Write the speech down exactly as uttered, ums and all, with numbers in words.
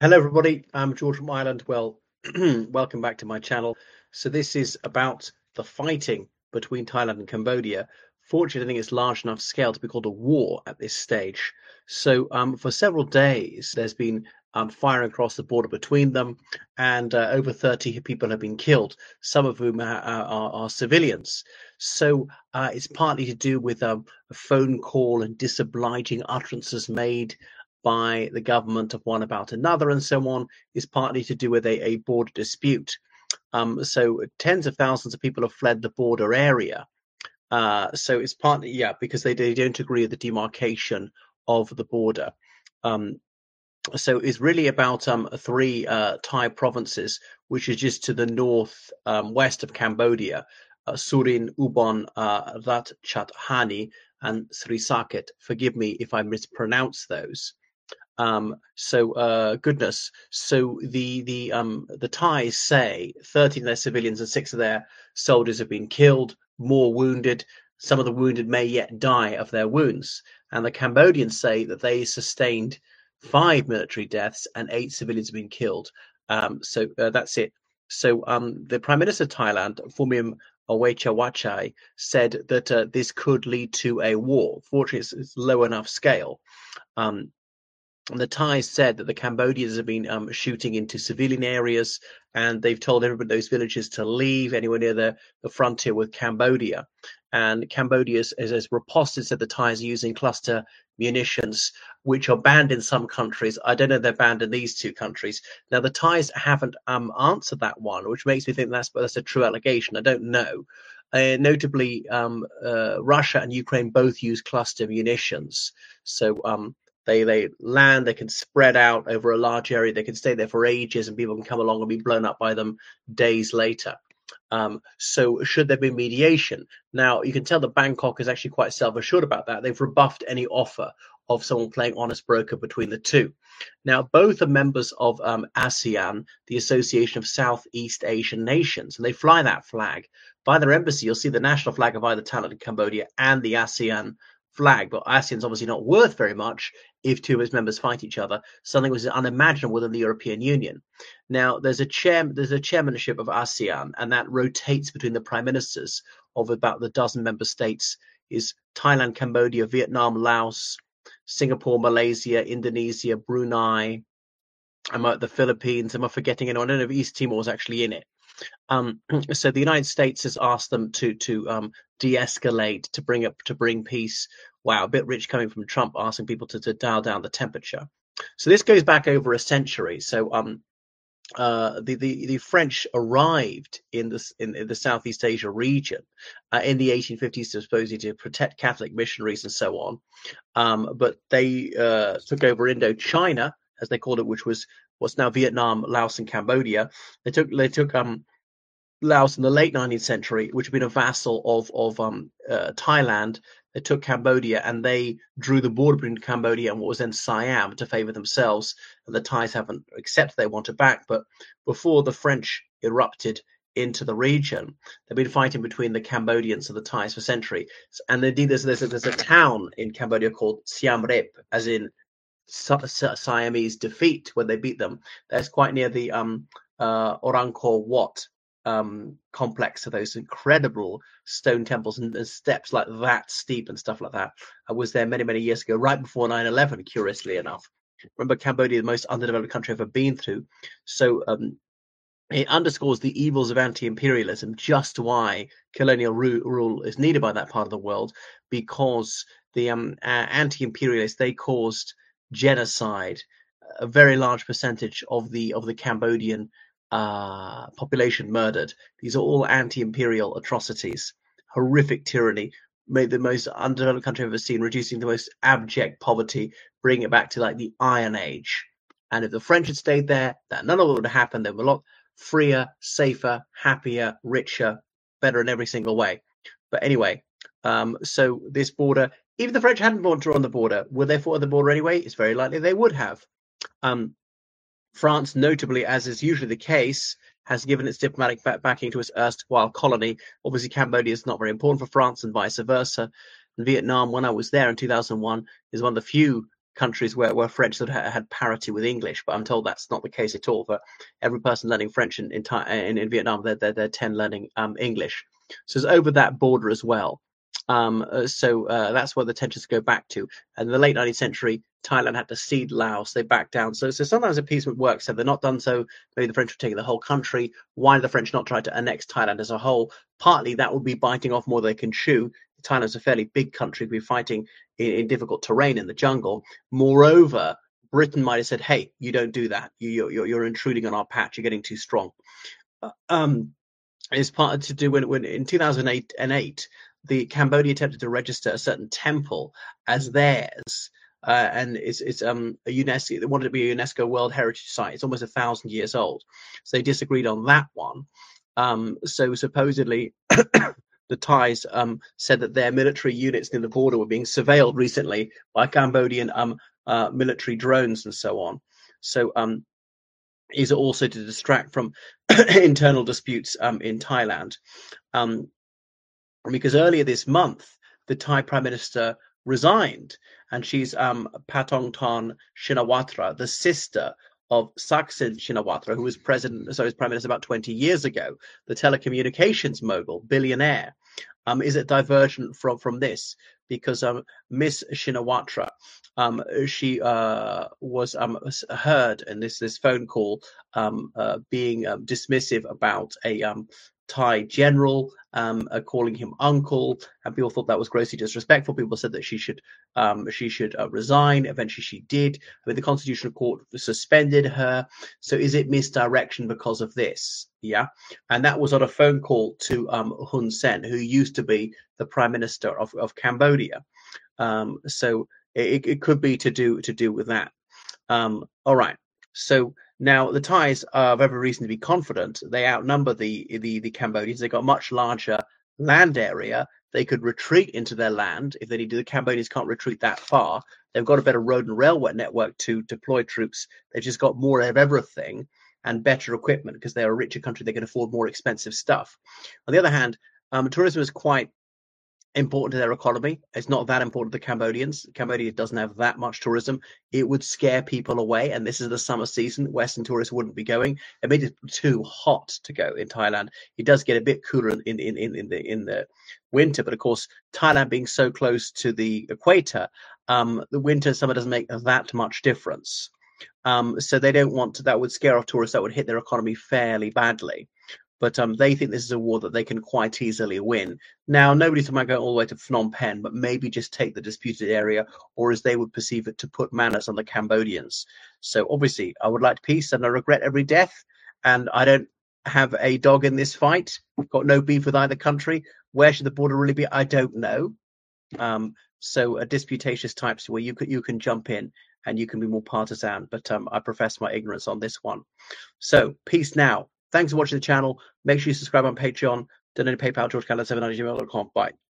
Hello, everybody. I'm George from Ireland. Well, welcome back to my channel. So this is about the fighting between Thailand and Cambodia. Fortunately, I think it's large enough scale to be called a war at this stage. So um, for several days, there's been um, firing across the border between them, and uh, over thirty people have been killed, some of whom are, are, are civilians. So uh, it's partly to do with um, a phone call and disobliging utterances made by the government of one about another and so on, is partly to do with a, a border dispute. Um, so tens of thousands of people have fled the border area. Uh, so it's partly, yeah, because they, they don't agree with the demarcation of the border. Um, so it's really about um, three uh, Thai provinces, which is just to the north um, west of Cambodia: uh, Surin, Ubon, uh, Ratchathani, and Sri Saket. Forgive me if I mispronounce those. Um, so uh, goodness. So the the um, the Thais say thirteen of their civilians and six of their soldiers have been killed, more wounded. Some of the wounded may yet die of their wounds. And the Cambodians say that they sustained five military deaths and eight civilians have been killed. Um, so uh, that's it. So um, the Prime Minister of Thailand, Phumim Awechawachai, said that uh, this could lead to a war. Fortunately, it's, it's low enough scale. Um, and the Thais said that the Cambodians have been um, shooting into civilian areas, and they've told everybody those villages to leave anywhere near the, the frontier with Cambodia. And Cambodia has, has riposted, said the Thais are using cluster munitions, which are banned in some countries. I don't know if they're banned in these two countries. Now, the Thais haven't um, answered that one, which makes me think that's, that's a true allegation. I don't know. Uh, notably, um, uh, Russia and Ukraine both use cluster munitions. So um, they they land, they can spread out over a large area, they can stay there for ages, and people can come along and be blown up by them days later. Um, so should there be mediation? Now, you can tell that Bangkok is actually quite self-assured about that. They've rebuffed any offer of someone playing honest broker between the two. Now, both are members of um, ASEAN, the Association of Southeast Asian Nations, and they fly that flag. By their embassy, you'll see the national flag of either Thailand and Cambodia and the ASEAN flag, but ASEAN's obviously not worth very much if two of its members fight each other, something which is unimaginable within the European Union. Now, there's a chair, there's a chairmanship of ASEAN, and that rotates between the prime ministers of about the dozen member states: is Thailand, Cambodia, Vietnam, Laos, Singapore, Malaysia, Indonesia, Brunei, I'm at the Philippines. Am I forgetting anyone? I don't know if East Timor is actually in it. Um, so the United States has asked them to to um, de-escalate, to bring up to bring peace. Wow, a bit rich coming from Trump asking people to, to dial down the temperature. So this goes back over a century. So um, uh, the, the the French arrived in this in, in the Southeast Asia region uh, in the eighteen fifties, supposedly to protect Catholic missionaries and so on. Um, but they uh, took over Indochina, as they called it, which was what's now Vietnam, Laos, and Cambodia. They took they took um, Laos in the late nineteenth century, which had been a vassal of of um, uh, Thailand. They took Cambodia, and they drew the border between Cambodia and what was then Siam to favour themselves. And the Thais haven't accepted they want it back. But before the French erupted into the region, they've been fighting between the Cambodians and the Thais for centuries. And indeed, there's there's a, there's a town in Cambodia called Siam Reap, as in Siamese defeat, when they beat them. That's quite near the um, uh, Angkor Wat um, complex of those incredible stone temples and, and steps like that steep and stuff like that. I was there many, many years ago, right before nine eleven, curiously enough. Remember, Cambodia, the most underdeveloped country I've ever been through. So um, it underscores the evils of anti-imperialism, just why colonial ru- rule is needed by that part of the world, because the um, uh, anti-imperialists, they caused genocide. A very large percentage of the of the Cambodian uh, population murdered. These are all anti-imperial atrocities, horrific tyranny, made the most undeveloped country I've ever seen, reducing the most abject poverty, bringing it back to like the Iron Age. And if the French had stayed there, that none of it would have happened. They were a lot freer, safer, happier, richer, better in every single way. But anyway, um, so this border, even the French hadn't wanted to run the border, would they fought at the border anyway? It's very likely they would have. Um, France, notably, as is usually the case, has given its diplomatic back backing to its erstwhile colony. Obviously, Cambodia is not very important for France, and vice versa. And Vietnam, when I was there in two thousand one, is one of the few countries where, where French sort of had parity with English, but I'm told that's not the case at all. For every person learning French in in, in, in Vietnam, they're, they're, they're ten learning um, English. So it's over that border as well. Um, so uh, that's where the tensions go back to. And in the late nineteenth century, Thailand had to cede Laos. They backed down. So, so sometimes appeasement works. Have they not done so? Maybe the French were taking the whole country. Why did the French not try to annex Thailand as a whole? Partly that would be biting off more than they can chew. Thailand's a fairly big country. We're fighting in, in difficult terrain in the jungle. Moreover, Britain might have said, "Hey, you don't do that. You, you're, you're intruding on our patch. You're getting too strong." Uh, um, it's part to do when, when in two thousand eight and eight, the Cambodia attempted to register a certain temple as theirs. Uh, and it's it's um a UNESCO. They wanted to be a UNESCO World Heritage Site. It's almost a thousand years old, so they disagreed on that one. Um, so supposedly, the Thais um said that their military units near the border were being surveilled recently by Cambodian um uh, military drones and so on. So um, is also to distract from internal disputes um in Thailand, um, because earlier this month the Thai Prime Minister resigned, and she's um, Paetongtarn Shinawatra, the sister of Thaksin Shinawatra, who was president, so was prime minister about twenty years ago, the telecommunications mogul, billionaire. Um, is it divergent from from this? Because um, Miss Shinawatra, um, she uh, was um, heard in this this phone call um, uh, being um, dismissive about a um, Thai general, um, uh, calling him uncle, and people thought that was grossly disrespectful. People said that she should um, she should uh, resign. Eventually, she did. I mean, the Constitutional Court suspended her. So, is it misdirection because of this? Yeah, and that was on a phone call to um, Hun Sen, who used to be the Prime Minister of, of Cambodia. Um, so it, it could be to do to do with that. Um, all right. So now the Thais have every reason to be confident. They outnumber the, the the Cambodians. They've got much larger land area. They could retreat into their land if they need to. The Cambodians can't retreat that far. They've got a better road and railway network to deploy troops. They've just got more of everything and better equipment because they're a richer country. They can afford more expensive stuff. On the other hand, um, tourism is quite important to their economy. It's not that important to the Cambodians. Cambodia doesn't have that much tourism. It would scare people away, and this is the summer season. Western tourists wouldn't be going. It made it too hot to go in Thailand. It does get a bit cooler in in in, in the in the winter, but of course, Thailand being so close to the equator, um, the winter summer doesn't make that much difference. Um, so they don't want to. That would scare off tourists. That would hit their economy fairly badly. But um, they think this is a war that they can quite easily win. Now, nobody's talking about going all the way to Phnom Penh, but maybe just take the disputed area, or as they would perceive it, to put manners on the Cambodians. So obviously, I would like peace, and I regret every death. And I don't have a dog in this fight. We've got no beef with either country. Where should the border really be? I don't know. Um, so a disputatious types where you can, you can jump in and you can be more partisan. But um, I profess my ignorance on this one. So peace now. Thanks for watching the channel. Make sure you subscribe on Patreon. Donate to PayPal, george callan seven at gmail dot com. Bye.